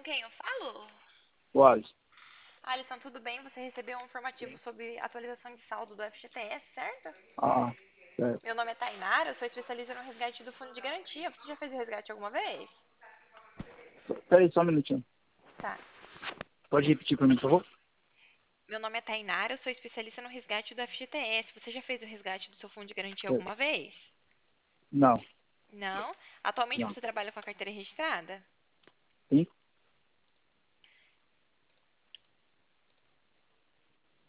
quem eu falo? O Alisson. Alisson, tudo bem? Você recebeu um informativo sobre atualização de saldo do FGTS, certo? Ah, certo. Meu nome é Tainara, eu sou especialista no resgate do fundo de garantia. Você já fez o resgate alguma vez? Peraí, só um minutinho. Tá. Pode repetir para mim, por favor? Meu nome é Tainara, eu sou especialista no resgate do FGTS. Você já fez o resgate do seu fundo de garantia Certo. alguma vez? Não, Não? Atualmente não. você trabalha com a carteira registrada? Sim?